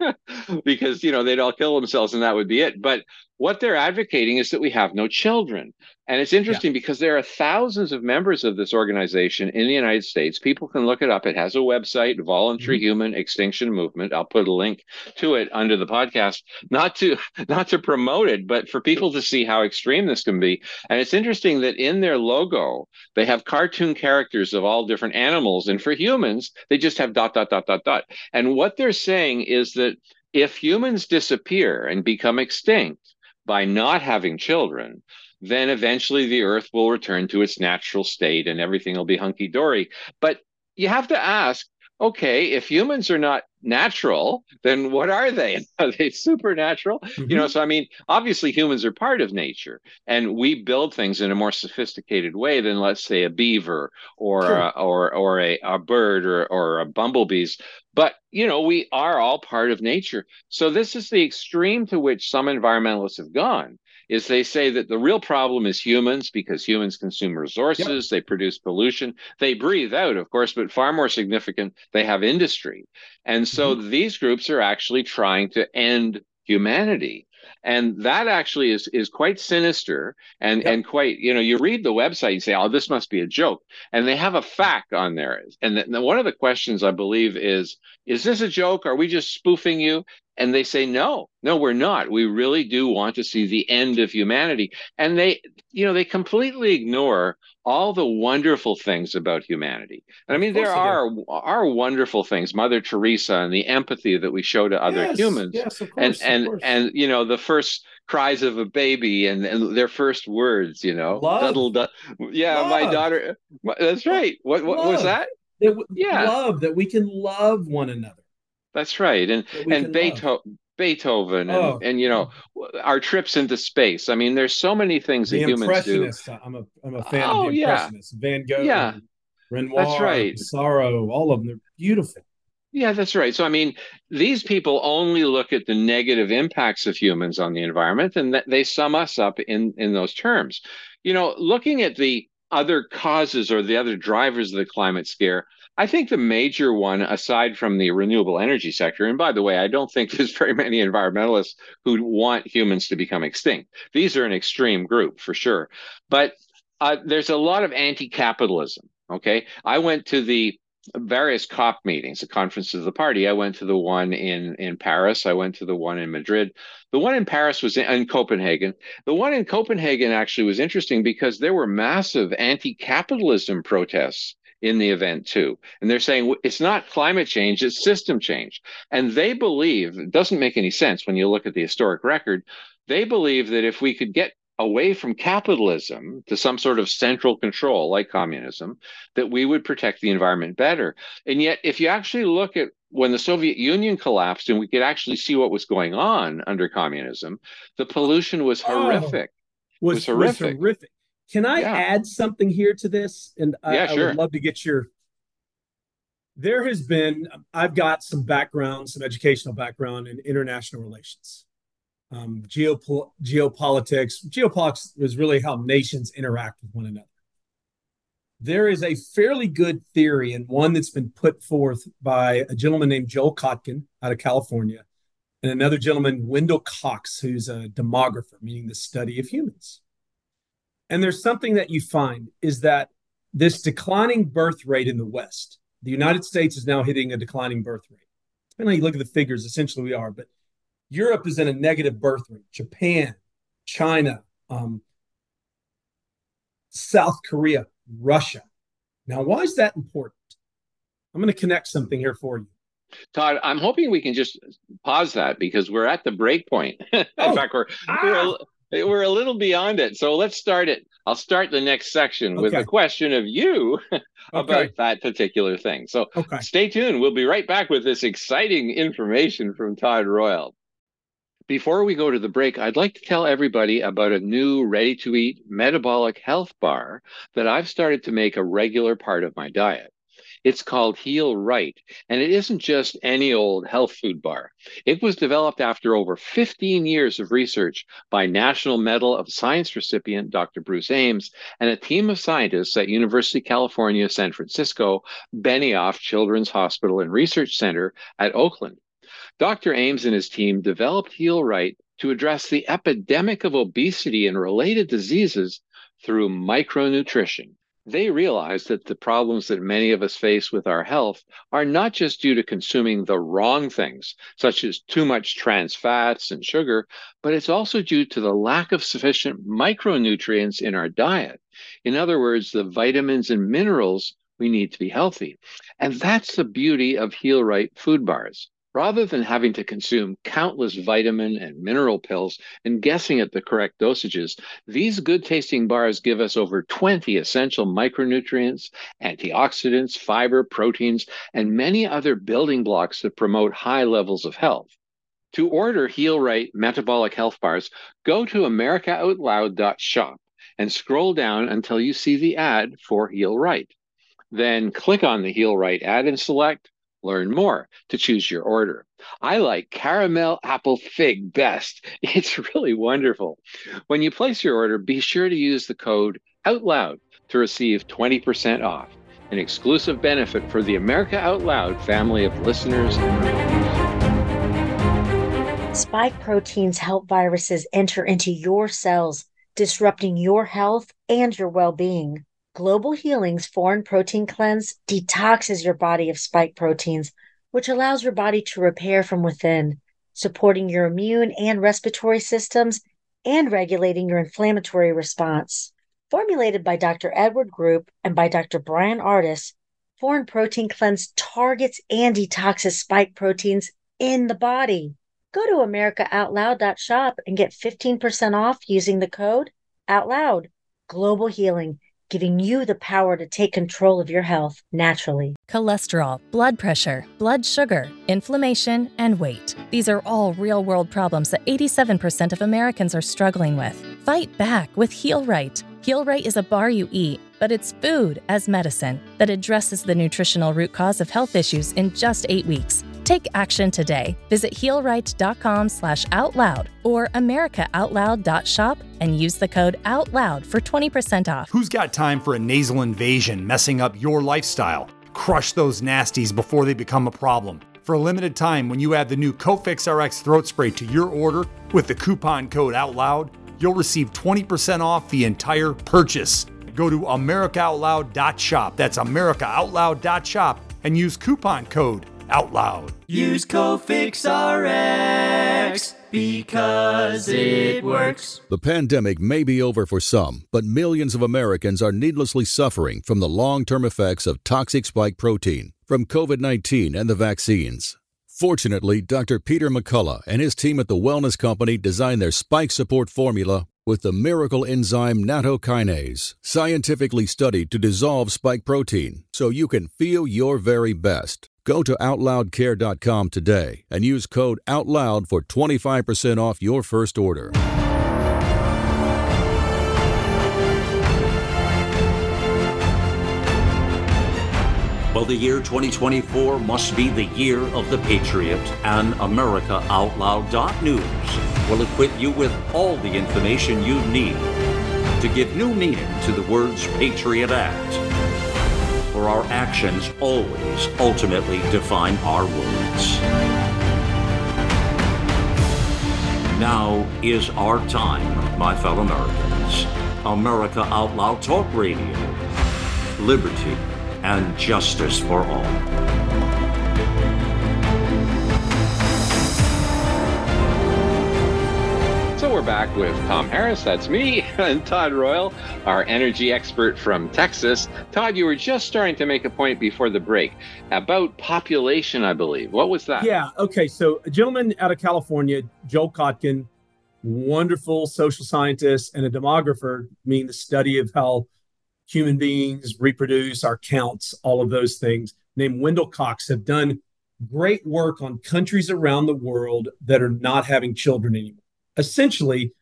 because you know they'd all kill themselves and that would be it. But what they're advocating is that we have no children. And it's Yeah. interesting because there are thousands of members of this organization in the United States. People can look it up. It has a website, Voluntary Hmm. Human Extinction Movement. I'll put a link to it under the podcast, not to not to promote it, but for people to see how extreme this can be. And it's interesting that in their logo, they have cartoon characters of all different animals. And for humans, they just have dot, dot, dot, dot, dot. And what they're saying is that if humans disappear and become extinct by not having children, then eventually the earth will return to its natural state and everything will be hunky dory. But you have to ask, okay, if humans are not natural, then what are they? Are they supernatural? You know, Hmm. so I mean, obviously humans are part of nature and we build things in a more sophisticated way than, let's say, a beaver or a, Sure. or or a, a bird or or a bumblebees. But you know, we are all part of nature. So this is the extreme to which some environmentalists have gone. Is they say that the real problem is humans because humans consume Yep. resources, they produce pollution, they breathe out, of course, but far more significant, they have industry. And so Hmm. these groups are actually trying to end humanity. And that actually is is quite sinister and Yep. and quite, you know, you read the website, you say, oh, this must be a joke. And they have a fact on there. And the, one of the questions I believe is, is this a joke? Are we just spoofing you? And they say, no, no, we're not. We really do want to see the end of humanity. And they, you know, they completely ignore all the wonderful things about humanity. And I Of mean, course there they do. are are wonderful things, Mother Teresa and the empathy that we show to other Yes. humans, Yes. Of and course. Of and course. and you know, the first cries of a baby and, and their first words, you know, Love. duddle, duddle. Yeah, my Love. daughter. That's right. What what was Love. that? That w- Yeah, love that we can love one another. that's right. And That we and can love. Beethoven. Beethoven and Oh, and you know our trips into space. I mean, there's so many things the that humans do. Impressionists. I'm a I'm a fan of the Oh yeah, Impressionists. Van Gogh, yeah, that's Renoir, right. Pissarro, all of them. They're beautiful. Yeah, that's right. So, I mean, these people only look at the negative impacts of humans on the environment, and that they sum us up in in those terms. You know, looking at the other causes or the other drivers of the climate scare, I think the major one, aside from the renewable energy sector, and by the way, I don't think there's very many environmentalists who want humans to become extinct. These are an extreme group for sure, but uh, there's a lot of anti-capitalism. Okay, I went to the various COP meetings, the conference of the party. I went to the one in in Paris. I went to the one in Madrid. The one in Paris was in, in Copenhagen. The one in Copenhagen actually was interesting because there were massive anti-capitalism protests in the event too. And they're saying it's not climate change, it's system change. And they believe, it doesn't make any sense when you look at the historic record, they believe that if we could get away from capitalism to some sort of central control like communism, that we would protect the environment better. And yet, if you actually look at when the Soviet Union collapsed and we could actually see what was going on under communism, the pollution was Oh, horrific. It was was was horrific. horrific. Can I Yeah. add something here to this? And I, Yeah, I would sure. love to get your. There has been. I've got some background, some educational background in international relations, um, geopol- geopolitics. Geopolitics is really how nations interact with one another. There is a fairly good theory and one that's been put forth by a gentleman named Joel Kotkin out of California and another gentleman, Wendell Cox, who's a demographer, meaning the study of humans. And there's something that you find is that this declining birth rate in the West, the United States is now hitting a declining birth rate. Depending on how you look at the figures, essentially we are, but Europe is in a negative birth rate. Japan, China, um, South Korea, Russia. Now, why is that important? I'm going to connect something here for you. Todd, I'm hoping we can just pause that because we're at the break point. In Oh, fact, we're ah, we're a, we're a little beyond it. So let's start it. I'll start the next section with okay. a question of you about Okay. that particular thing. So Okay. stay tuned. We'll be right back with this exciting information from Todd Royal. Before we go to the break, I'd like to tell everybody about a new ready-to-eat metabolic health bar that I've started to make a regular part of my diet. It's called Heal Right, and it isn't just any old health food bar. It was developed after over fifteen years of research by National Medal of Science recipient Doctor Bruce Ames and a team of scientists at University of California, San Francisco, Benioff Children's Hospital and Research Center at Oakland. Doctor Ames and his team developed Heal Right to address the epidemic of obesity and related diseases through micronutrition. They realized that the problems that many of us face with our health are not just due to consuming the wrong things, such as too much trans fats and sugar, but it's also due to the lack of sufficient micronutrients in our diet. In other words, the vitamins and minerals we need to be healthy. And that's the beauty of Heal Right food bars. Rather than having to consume countless vitamin and mineral pills and guessing at the correct dosages, these good-tasting bars give us over twenty essential micronutrients, antioxidants, fiber, proteins, and many other building blocks that promote high levels of health. To order Heal Right metabolic health bars, go to america out loud dot shop and scroll down until you see the ad for Heal Right. Then click on the Heal Right ad and select Learn More to choose your order. I like caramel apple fig best. It's really wonderful. When you place your order, be sure to use the code OUTLOUD to receive twenty percent off, an exclusive benefit for the America Out Loud family of listeners and readers. Spike proteins help viruses enter into your cells, disrupting your health and your well-being. Global Healing's Foreign Protein Cleanse detoxes your body of spike proteins, which allows your body to repair from within, supporting your immune and respiratory systems and regulating your inflammatory response. Formulated by Doctor Edward Group and by Doctor Brian Ardis, Foreign Protein Cleanse targets and detoxes spike proteins in the body. Go to america out loud dot shop and get fifteen percent off using the code OUTLOUD. Global Healing, giving you the power to take control of your health naturally. Cholesterol, blood pressure, blood sugar, inflammation, and weight. These are all real-world problems that eighty-seven percent of Americans are struggling with. Fight back with Heal Right. Heal Right is a bar you eat, but it's food as medicine that addresses the nutritional root cause of health issues in just eight weeks. Take action today. Visit heal right dot com slash out loud or america out loud dot shop and use the code OUTLOUD for twenty percent off. Who's got time for a nasal invasion messing up your lifestyle? Crush those nasties before they become a problem. For a limited time, when you add the new Cofix R X throat spray to your order with the coupon code OUTLOUD, you'll receive twenty percent off the entire purchase. Go to america out loud dot shop. That's america out loud dot shop and use coupon code OUTLOUD. Use Cofix R X because it works. The pandemic may be over for some, but millions of Americans are needlessly suffering from the long-term effects of toxic spike protein from covid nineteen and the vaccines. Fortunately, Doctor Peter McCullough and his team at the Wellness Company designed their spike support formula with the miracle enzyme nattokinase, scientifically studied to dissolve spike protein so you can feel your very best. Go to out loud care dot com today and use code OUTLOUD for twenty-five percent off your first order. Well, the year twenty twenty-four must be the year of the Patriot, and America Out Loud dot news will equip you with all the information you need to give new meaning to the words Patriot Act. For our actions always ultimately define our words. Now is our time, my fellow Americans. America Out Loud Talk Radio. Liberty and justice for all. So So we're back with Tom Harris, that's me, and Todd Royal, our energy expert from Texas. Todd, you were just starting to make a point before the break about population, I believe. What was that? Yeah, okay. So a gentleman out of California, Joel Kotkin, wonderful social scientist and a demographer, meaning the study of how human beings reproduce, our counts, all of those things, named Wendell Cox, have done great work on countries around the world that are not having children anymore. Essentially,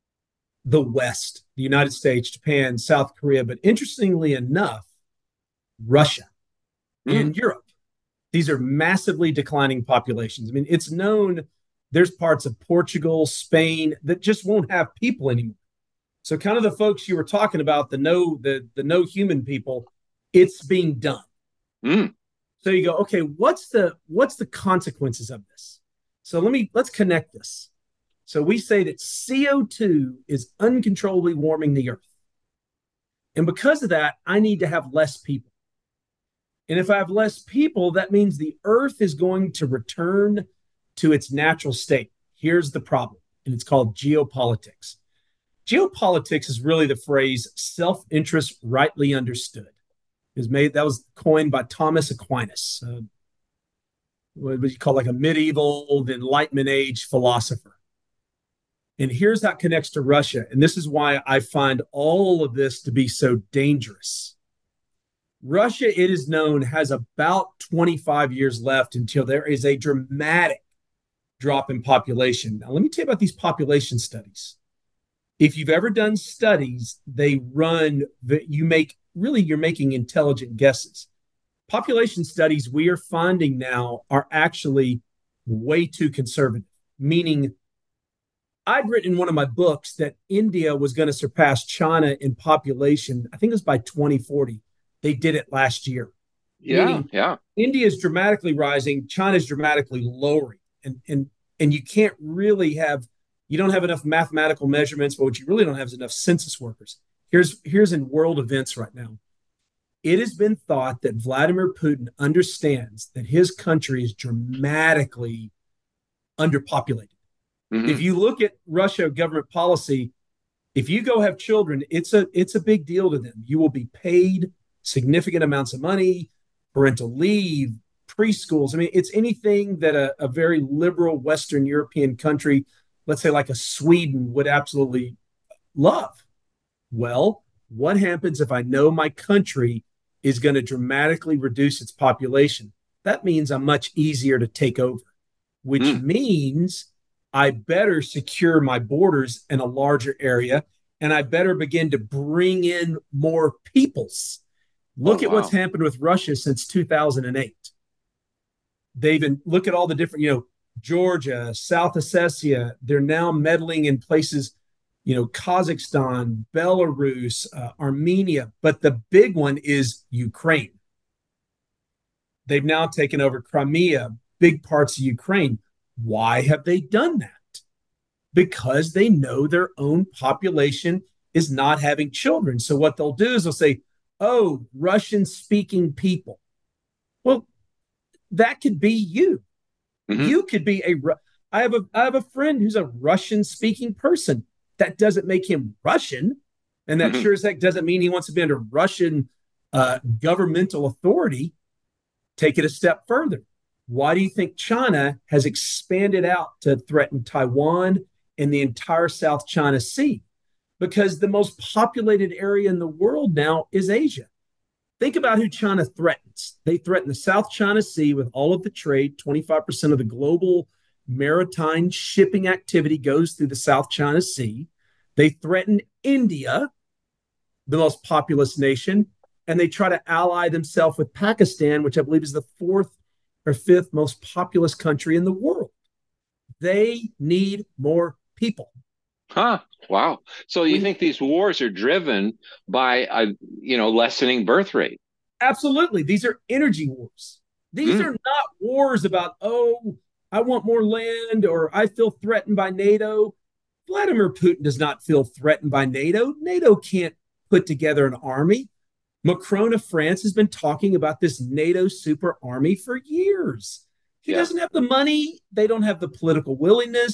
the West, the United States, Japan, South Korea, but interestingly enough, Russia mm. and Europe. These are massively declining populations. I mean, it's known there's parts of Portugal, Spain that just won't have people anymore. So kind of the folks you were talking about, the no, the, the no human people, it's being done. Mm. So you go, okay, what's the what's the consequences of this? So let me let's connect this. So we say that C O two is uncontrollably warming the earth. And because of that, I need to have less people. And if I have less people, that means the earth is going to return to its natural state. Here's the problem, and it's called geopolitics. Geopolitics is really the phrase self-interest rightly understood. Is made that was coined by Thomas Aquinas, uh, what would you call like a medieval, the Enlightenment age philosopher. And here's how it connects to Russia. And this is why I find all of this to be so dangerous. Russia, it is known, has about twenty-five years left until there is a dramatic drop in population. Now, let me tell you about these population studies. If you've ever done studies, they run, you make really, you're making intelligent guesses. Population studies we are finding now are actually way too conservative, meaning I'd written in one of my books that India was going to surpass China in population. I think it was by twenty forty. They did it last year. Yeah, meaning yeah. India is dramatically rising. China is dramatically lowering. And, and, and you can't really have, you don't have enough mathematical measurements, but what you really don't have is enough census workers. Here's, here's in world events right now. It has been thought that Vladimir Putin understands that his country is dramatically underpopulated. Mm-hmm. If you look at Russia government policy, if you go have children, it's a it's a big deal to them. You will be paid significant amounts of money, parental leave, preschools. I mean, it's anything that a, a very liberal Western European country, let's say like a Sweden, would absolutely love. Well, what happens if I know my country is going to dramatically reduce its population? That means I'm much easier to take over, which mm. means I better secure my borders in a larger area, and I better begin to bring in more peoples. Look oh, at wow. what's happened with Russia since two thousand eight. They've been, look at all the different, you know, Georgia, South Ossetia, they're now meddling in places, you know, Kazakhstan, Belarus, uh, Armenia, but the big one is Ukraine. They've now taken over Crimea, big parts of Ukraine. Why have they done that? Because they know their own population is not having children. So what they'll do is they'll say, oh, Russian-speaking people. Well, that could be you. Mm-hmm. You could be a, I have a, I have a friend who's a Russian-speaking person. That doesn't make him Russian. And that mm-hmm. sure as heck doesn't mean he wants to be under Russian uh, governmental authority. Take it a step further. Why do you think China has expanded out to threaten Taiwan and the entire South China Sea? Because the most populated area in the world now is Asia. Think about who China threatens. They threaten the South China Sea with all of the trade. twenty-five percent of the global maritime shipping activity goes through the South China Sea. They threaten India, the most populous nation, and they try to ally themselves with Pakistan, which I believe is the fourth or fifth most populous country in the world. They need more people. Huh. Wow. So you think these wars are driven by a, you know, lessening birth rate? Absolutely. These are energy wars. These mm. are not wars about, oh, I want more land or I feel threatened by NATO. Vladimir Putin does not feel threatened by NATO. NATO can't put together an army. Macron of France has been talking about this NATO super army for years. He yeah. doesn't have the money. They don't have the political willingness.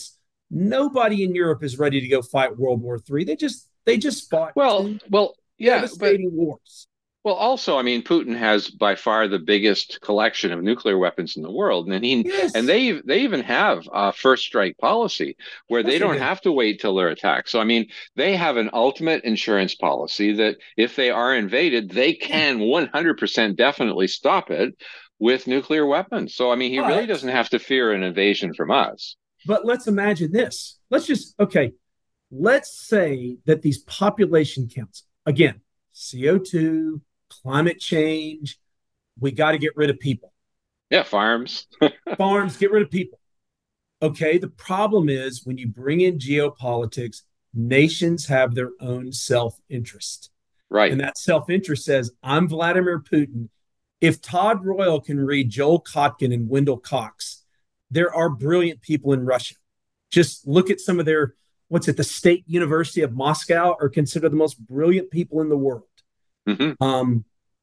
Nobody in Europe is ready to go fight World War Three. They just they just fought Well, two well, yeah, but devastating wars. well, also, I mean, Putin has by far the biggest collection of nuclear weapons in the world, and he Yes. and they they even have a first strike policy where Yes, they they don't do. have to wait till they're attacked. So, I mean, they have an ultimate insurance policy that if they are invaded, they can one hundred percent definitely stop it with nuclear weapons. So, I mean, he really But doesn't have to fear an invasion from us. but let's imagine this. Let's just okay. Let's say that these population counts again, C O two, climate change. We got to get rid of people. Yeah, farms. Farms, get rid of people. Okay. The problem is when you bring in geopolitics, nations have their own self interest. Right. And that self interest says, I'm Vladimir Putin. If Todd Royal can read Joel Kotkin and Wendell Cox, there are brilliant people in Russia. Just look at some of their, what's it, the State University of Moscow are considered the most brilliant people in the world. Mhm. Um,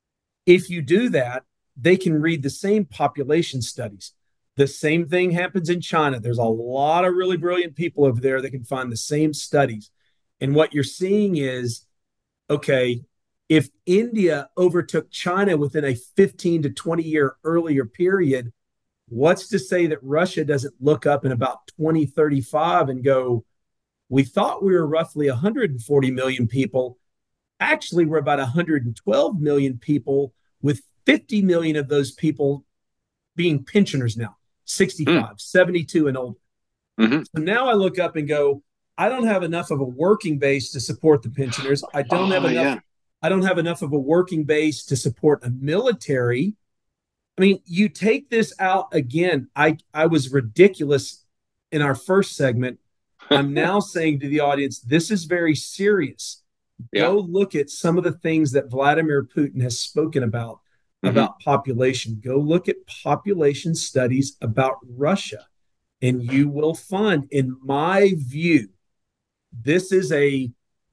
if you do that, they can read the same population studies. The same thing happens in China. There's a lot of really brilliant people over there that can find the same studies. And what you're seeing is, okay, if India overtook China within a fifteen to twenty year earlier period, what's to say that Russia doesn't look up in about twenty thirty-five and go, we thought we were roughly one hundred forty million people. Actually, we're about one hundred twelve million people, with fifty million of those people being pensioners now, sixty-five, mm. seventy-two and older. Mm-hmm. So now I look up and go, I don't have enough of a working base to support the pensioners. I don't oh, have enough. Yeah. I don't have enough of a working base to support a military. I mean, you take this out again. I, I was ridiculous in our first segment. I'm now saying to the audience, this is very serious. Yeah. Go look at some of the things that Vladimir Putin has spoken about, mm-hmm. about population. Go look at population studies about Russia, and you will find, in my view, this is a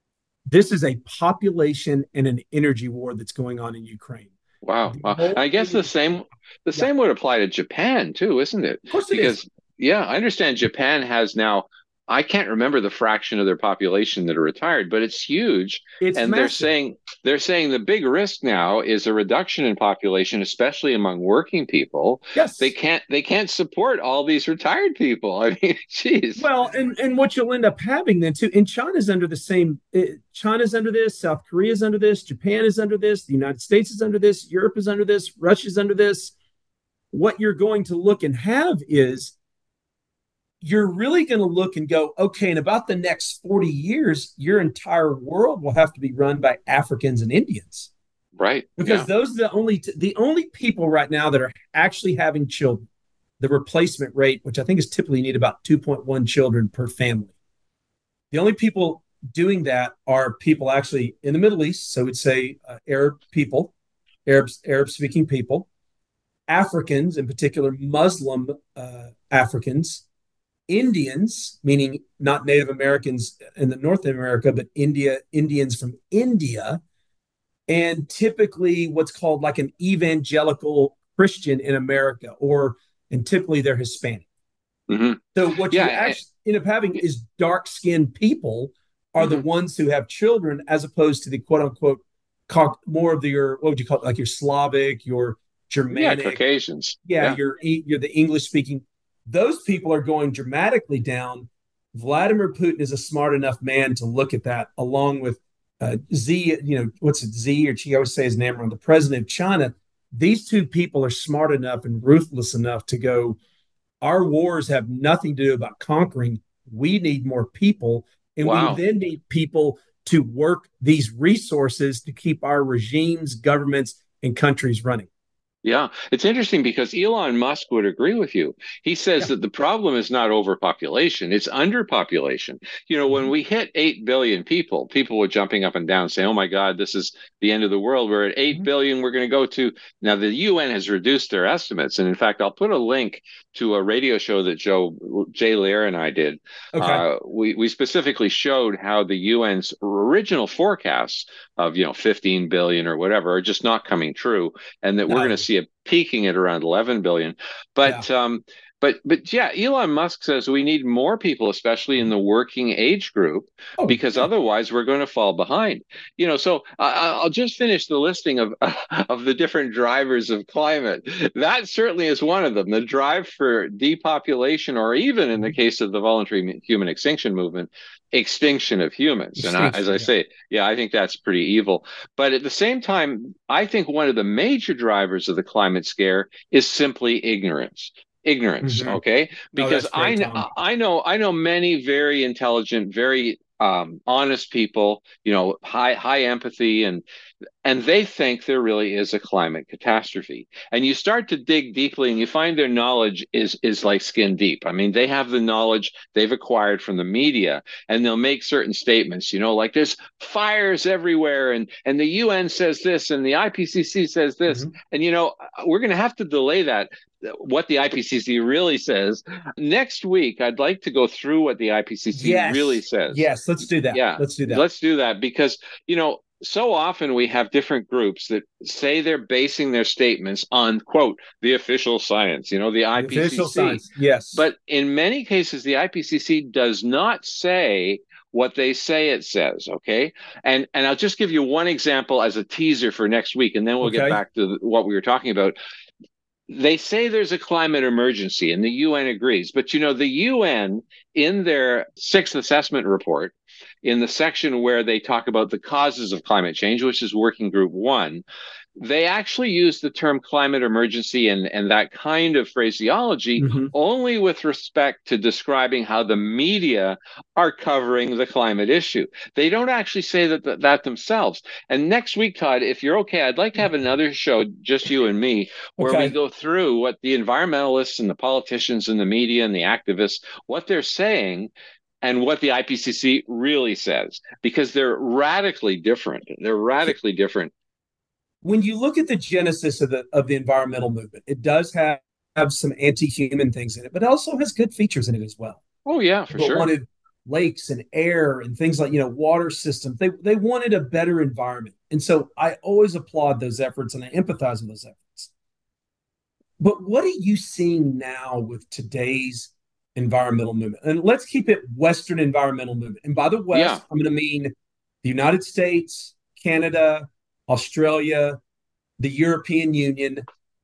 this is a population and an energy war that's going on in Ukraine. Wow. wow. I guess the same the yeah. same would apply to Japan too, isn't it? Of course it because, is. Yeah, I understand Japan has now, I can't remember the fraction of their population that are retired, but it's huge. It's and massive. they're saying they're saying the big risk now is a reduction in population, especially among working people. Yes. They can't they can't support all these retired people. I mean, geez. Well, and, and what you'll end up having then too, and China's under the same, China's under this, South Korea's under this, Japan is under this, the United States is under this, Europe is under this, Russia's under this. What you're going to look and have is, you're really going to look and go, okay, in about the next forty years, your entire world will have to be run by Africans and Indians. Right. Because yeah. those are the only, t- the only people right now that are actually having children. The replacement rate, which I think is typically need about two point one children per family. The only people doing that are people actually in the Middle East. So we'd say uh, Arab people, Arabs, Arab speaking people, Africans, in particular, Muslim uh, Africans, Indians, meaning not Native Americans in the North America, but India, Indians from India, and typically what's called like an evangelical Christian in America, or and typically they're Hispanic. Mm-hmm. So what yeah, you actually end up having is dark-skinned people are mm-hmm. the ones who have children, as opposed to the quote unquote more of the your what would you call it, like your Slavic, your Germanic, yeah, Caucasians, yeah, yeah. you're you're the English speaking. Those people are going dramatically down. Vladimir Putin is a smart enough man to look at that, along with uh, Z, you know, what's it, Z, or she always say his name wrong, the president of China. These two people are smart enough and ruthless enough to go, our wars have nothing to do about conquering. We need more people. And wow. we then need people to work these resources to keep our regimes, governments, and countries running. Yeah, it's interesting because Elon Musk would agree with you. He says yeah. that the problem is not overpopulation, it's underpopulation. You know, when we hit eight billion people, people were jumping up and down saying, oh my God, this is the end of the world. We're at eight mm-hmm. billion. We're going to go to, now the U N has reduced their estimates. And in fact, I'll put a link to a radio show that Joe, Jay Lehr and I did. Okay. Uh, we, we specifically showed how the U N's original forecasts of, you know, fifteen billion or whatever are just not coming true. And that no. we're going to see it peaking at around eleven billion. But, yeah. um, But but yeah, Elon Musk says we need more people, especially in the working age group, Oh, because yeah. otherwise we're going to fall behind. You know, so I, I'll just finish the listing of of the different drivers of climate. That certainly is one of them. The drive for depopulation, or even in the case of the voluntary human extinction movement, extinction of humans. And I, as I Extinction, yeah. say, yeah, I think that's pretty evil. But at the same time, I think one of the major drivers of the climate scare is simply ignorance. Ignorance, Mhm. okay? No, Because that's I great, kn- Tom. I know I know many very intelligent, very um, honest people, you know, high high empathy, and and they think there really is a climate catastrophe. And you start to dig deeply and you find their knowledge is is like skin deep. I mean, they have the knowledge they've acquired from the media, and they'll make certain statements, you know, like there's fires everywhere, and and the U N says this and the I P C C says this. Mhm. And you know, we're going to have to delay that, what the I P C C really says. Next week, I'd like to go through what the I P C C really Yes. says. Yes. Let's do that. Yeah, Let's do that. let's do that, because, you know, so often we have different groups that say they're basing their statements on, quote, the official science, you know, the The official I P C C. science. Yes. But in many cases, the I P C C does not say what they say it says, okay? And and I'll just give you one example as a teaser for next week, and then we'll get Okay. back to what we were talking about. They say there's a climate emergency, and the U N agrees. But, you know, the U N, in their sixth assessment report, in the section where they talk about the causes of climate change, which is working group one, they actually use the term climate emergency and, and that kind of phraseology Mhm. only with respect to describing how the media are covering the climate issue. They don't actually say that, that, that themselves. And next week, Todd, if you're okay, I'd like to have another show, just you and me, where we Okay. go through what the environmentalists and the politicians and the media and the activists, what they're saying, and what the I P C C really says, because they're radically different. They're radically different. When you look at the genesis of the of the environmental movement, it does have, have some anti-human things in it, but it also has good features in it as well. Oh, yeah, for People sure. wanted lakes and air and things like, you know, water systems. They they wanted a better environment. And so I always applaud those efforts and I empathize with those efforts. But what are you seeing now with today's environmental movement? And let's keep it Western environmental movement. And by the West, Yeah. I'm going to mean the United States, Canada, Australia, the European Union,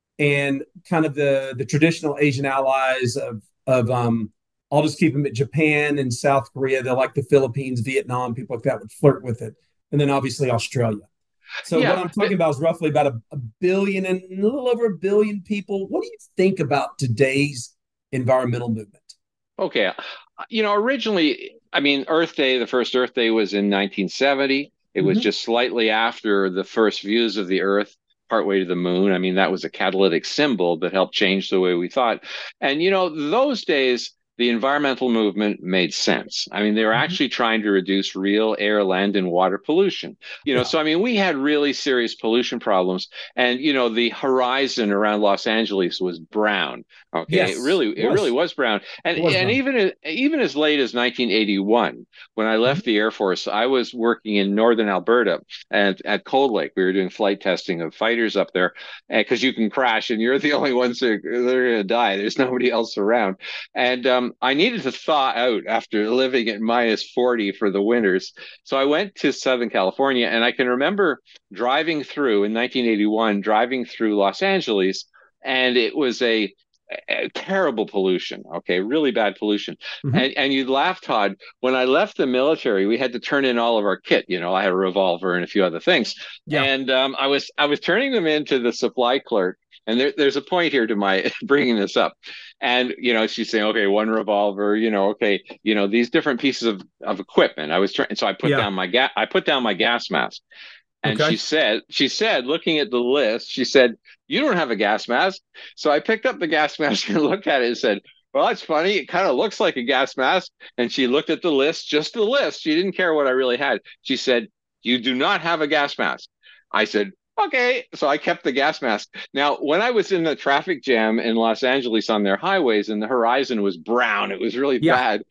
and kind of the, the traditional Asian allies of, of um, I'll just keep them at Japan and South Korea. They're like the Philippines, Vietnam, people like that would flirt with it. And then obviously Australia. So Yeah. what I'm talking about is roughly about a, a billion and a little over a billion people. What do you think about today's environmental movement? Okay. You know, originally, I mean, Earth Day, the first Earth Day was in nineteen seventy. It was Mhm. just slightly after the first views of the Earth, partway to the moon. I mean, that was a catalytic symbol that helped change the way we thought. And, you know, those days, the environmental movement made sense. I mean, they were Mhm. actually trying to reduce real air, land, and water pollution. You know, Yeah. so I mean, we had really serious pollution problems, and you know, the horizon around Los Angeles was brown. Okay, it Yes, really, it it really was. was brown, and It was and brown. even even as late as nineteen eighty-one, when I left Mm-hmm. the Air Force, I was working in northern Alberta at at Cold Lake. We were doing flight testing of fighters up there, because you can crash, and you're the only ones that are, that are going to die. There's nobody else around, and um, I needed to thaw out after living at minus forty for the winters. So I went to Southern California, and I can remember driving through in nineteen eighty-one, driving through Los Angeles, and it was a, a terrible pollution. Okay, really bad pollution. Mm-hmm. And and you'd laugh, Todd. When I left the military, we had to turn in all of our kit. You know, I had a revolver and a few other things. Yeah. And um, I was I was turning them into the supply clerk. And there, there's a point here to my bringing this up. And, you know, she's saying, okay, one revolver, you know, okay, you know, these different pieces of, of equipment. I was trying, so I put Yeah. down my gas, I put down my gas mask. And Okay. she said, she said, looking at the list, she said, you don't have a gas mask. So I picked up the gas mask and looked at it and said, well, that's funny. It kind of looks like a gas mask. And she looked at the list, just the list. She didn't care what I really had. She said, you do not have a gas mask. I said, okay. So I kept the gas mask. Now, when I was in the traffic jam in Los Angeles on their highways and the horizon was brown, it was really Yeah. bad.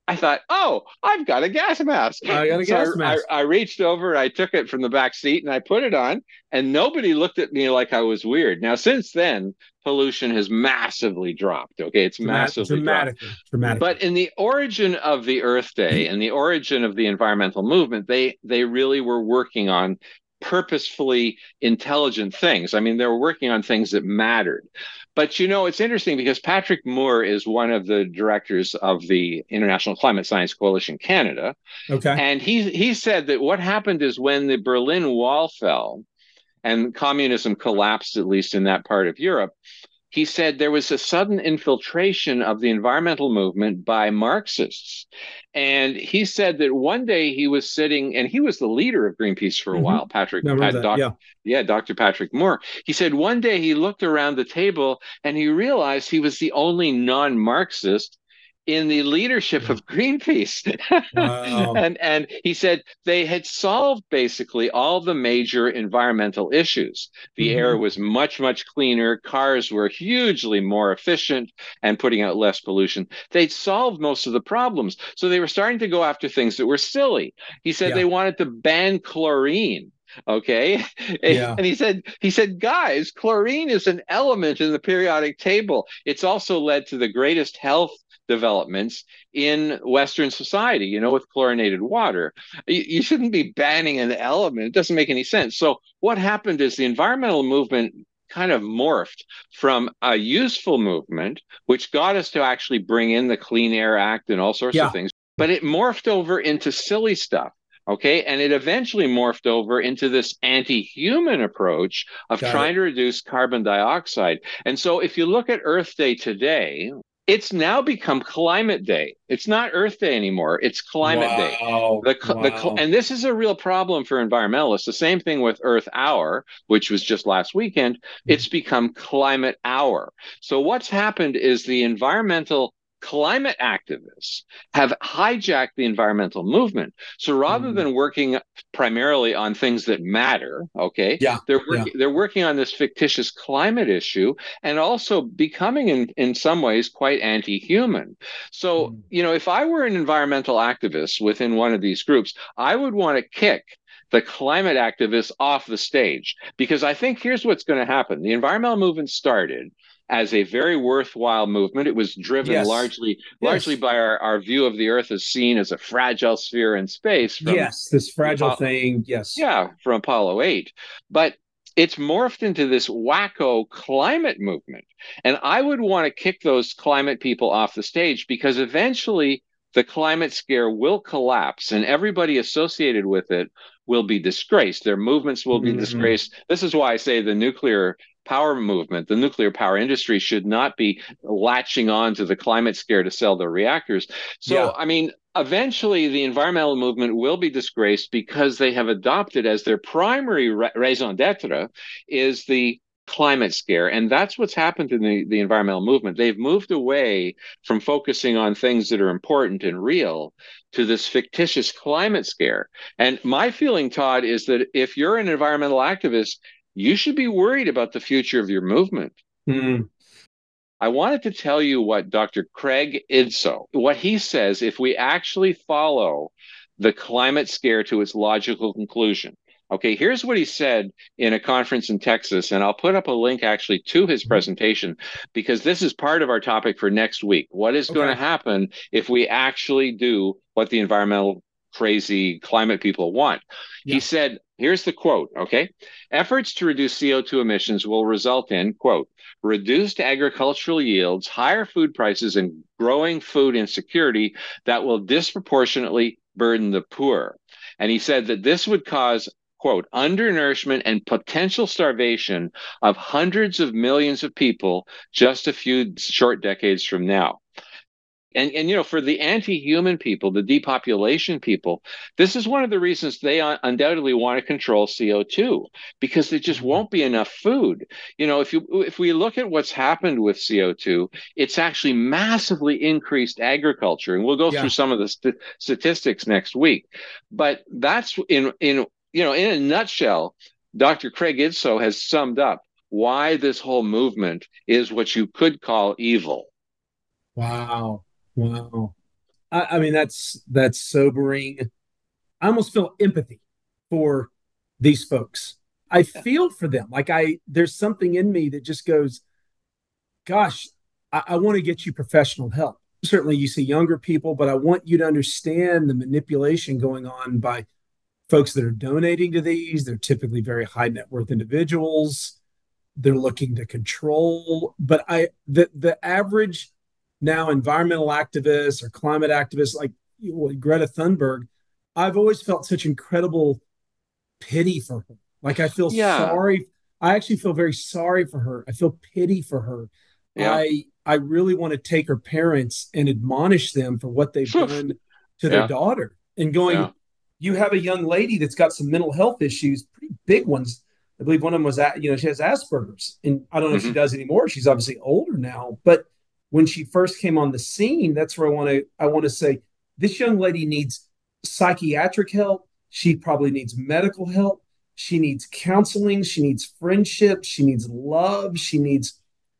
I thought, oh, I've got a gas mask. I got a so gas I, mask. I, I reached over, I took it from the back seat, and I put it on, and nobody looked at me like I was weird. Now, since then, pollution has massively dropped. Okay, it's Dramatic, massively dramatically, dropped. dramatically. But in the origin of the Earth Day and the origin of the environmental movement, they they really were working on purposefully intelligent things. I mean, they were working on things that mattered. But, you know, it's interesting because Patrick Moore is one of the directors of the International Climate Science Coalition Canada. Okay. And he, he said that what happened is when the Berlin Wall fell and communism collapsed, at least in that part of Europe, he said there was a sudden infiltration of the environmental movement by Marxists. And he said that one day he was sitting, and he was the leader of Greenpeace for a mm-hmm. while, Patrick, Pat, Doc, yeah. yeah, Doctor Patrick Moore. He said one day he looked around the table and he realized he was the only non-Marxist in the leadership of Greenpeace. Wow. and and he said they had solved basically all the major environmental issues. The mm-hmm. air was much, much cleaner. Cars were hugely more efficient and putting out less pollution. They'd solved most of the problems. So they were starting to go after things that were silly. He said yeah. they wanted to ban chlorine. Okay. Yeah. And he said, he said, guys, chlorine is an element in the periodic table. It's also led to the greatest health developments in Western society, you know, with chlorinated water. You, you shouldn't be banning an element. It doesn't make any sense. So what happened is the environmental movement kind of morphed from a useful movement, which got us to actually bring in the Clean Air Act and all sorts yeah. of things, but it morphed over into silly stuff. Okay. And it eventually morphed over into this anti-human approach of Got trying it. to reduce carbon dioxide. And so if you look at Earth Day today, it's now become Climate Day. It's not Earth Day anymore. It's Climate wow. Day. The, wow. the, and this is a real problem for environmentalists. The same thing with Earth Hour, which was just last weekend. It's become Climate Hour. So what's happened is the environmental climate activists have hijacked the environmental movement. So rather mm. than working primarily on things that matter, okay, yeah, they're working, yeah. they're working on this fictitious climate issue and also becoming in, in some ways quite anti-human. So, mm. you know, if I were an environmental activist within one of these groups, I would want to kick the climate activists off the stage, because I think here's what's going to happen. The environmental movement started as a very worthwhile movement. It was driven yes. largely yes. largely by our, our view of the Earth as seen as a fragile sphere in space. From, yes, this fragile Apollo, thing, yes. Yeah, from Apollo eight. But it's morphed into this wacko climate movement. And I would want to kick those climate people off the stage, because eventually the climate scare will collapse and everybody associated with it will be disgraced. Their movements will be mm-hmm. disgraced. This is why I say the nuclear power movement, the nuclear power industry should not be latching on to the climate scare to sell their reactors. So, yeah. I mean, eventually the environmental movement will be disgraced because they have adopted as their primary ra- raison d'etre is the climate scare. And that's what's happened in the, the environmental movement. They've moved away from focusing on things that are important and real to this fictitious climate scare. And my feeling, Todd, is that if you're an environmental activist, you should be worried about the future of your movement. Mm. I wanted to tell you what Doctor Craig Idso, what he says if we actually follow the climate scare to its logical conclusion. Okay, here's what he said in a conference in Texas, and I'll put up a link actually to his presentation, because this is part of our topic for next week. What is okay. going to happen if we actually do what the environmental crazy climate people want? Yeah. He said, here's the quote, okay? Efforts to reduce C O two emissions will result in, quote, reduced agricultural yields, higher food prices, and growing food insecurity that will disproportionately burden the poor. And he said that this would cause, quote, undernourishment and potential starvation of hundreds of millions of people just a few short decades from now. And, and you know, for the anti-human people, the depopulation people, this is one of the reasons they un- undoubtedly want to control C O two, because there just won't be enough food. You know, if you if we look at what's happened with C O two, it's actually massively increased agriculture, and we'll go yeah. through some of the st- statistics next week. But that's in in you know, in a nutshell, Doctor Craig Idso has summed up why this whole movement is what you could call evil. Wow. Wow. I, I mean, that's that's sobering. I almost feel empathy for these folks. I feel for them. Like I, there's something in me that just goes, gosh, I, I want to get you professional help. Certainly you see younger people, but I want you to understand the manipulation going on by folks that are donating to these. They're typically very high net worth individuals. They're looking to control. But I, the, the average now environmental activists or climate activists like well, Greta Thunberg, I've always felt such incredible pity for her. Like I feel yeah. sorry. I actually feel very sorry for her. I feel pity for her. Yeah. I I really want to take her parents and admonish them for what they've done to their yeah. daughter. And going, yeah. you have a young lady that's got some mental health issues, pretty big ones. I believe one of them was, you know, she has Asperger's. And I don't know mm-hmm. if she does anymore. She's obviously older now. But when she first came on the scene, that's where I want to I want to say, this young lady needs psychiatric help. She probably needs medical help. She needs counseling. She needs friendship. She needs love. She needs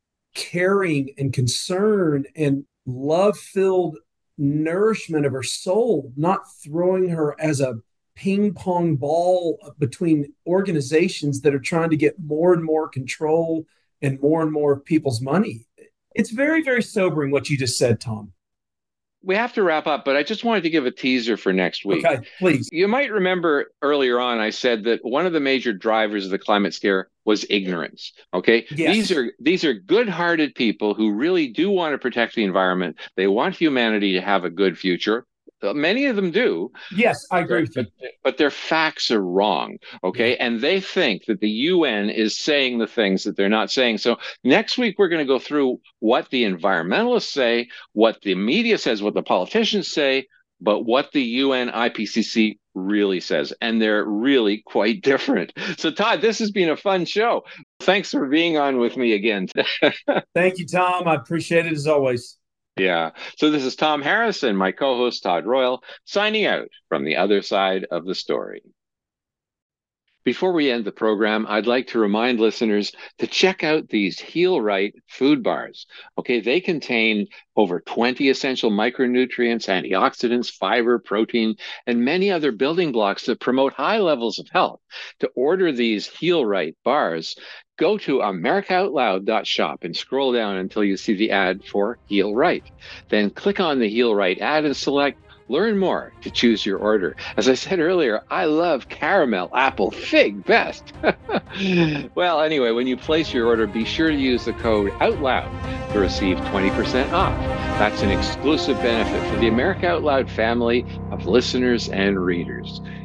caring and concern and love-filled nourishment of her soul, not throwing her as a ping pong ball between organizations that are trying to get more and more control and more and more of people's money. It's very, very sobering what you just said, Tom. We have to wrap up, but I just wanted to give a teaser for next week. Okay, please. You might remember earlier on, I said that one of the major drivers of the climate scare was ignorance. Okay. Yes. These are these are good-hearted people who really do want to protect the environment. They want humanity to have a good future. Many of them do. Yes, I agree with you. But, but their facts are wrong. Okay. And they think that the U N is saying the things that they're not saying. So next week, we're going to go through what the environmentalists say, what the media says, what the politicians say, but what the U N I P C C really says. And they're really quite different. So, Todd, this has been a fun show. Thanks for being on with me again. Thank you, Tom. I appreciate it as always. Yeah. So this is Tom Harrison, my co-host Todd Royal, signing out from the other side of the story. Before we end the program, I'd like to remind listeners to check out these Heal Right food bars. Okay, they contain over twenty essential micronutrients, antioxidants, fiber, protein, and many other building blocks that promote high levels of health. To order these Heal Right bars, go to america out loud dot shop and scroll down until you see the ad for Heal Right. Then click on the Heal Right ad and select Learn More to choose your order. As I said earlier, I love caramel, apple, fig best. Well, anyway, when you place your order, be sure to use the code OUTLOUD to receive twenty percent off. That's an exclusive benefit for the America Out Loud family of listeners and readers.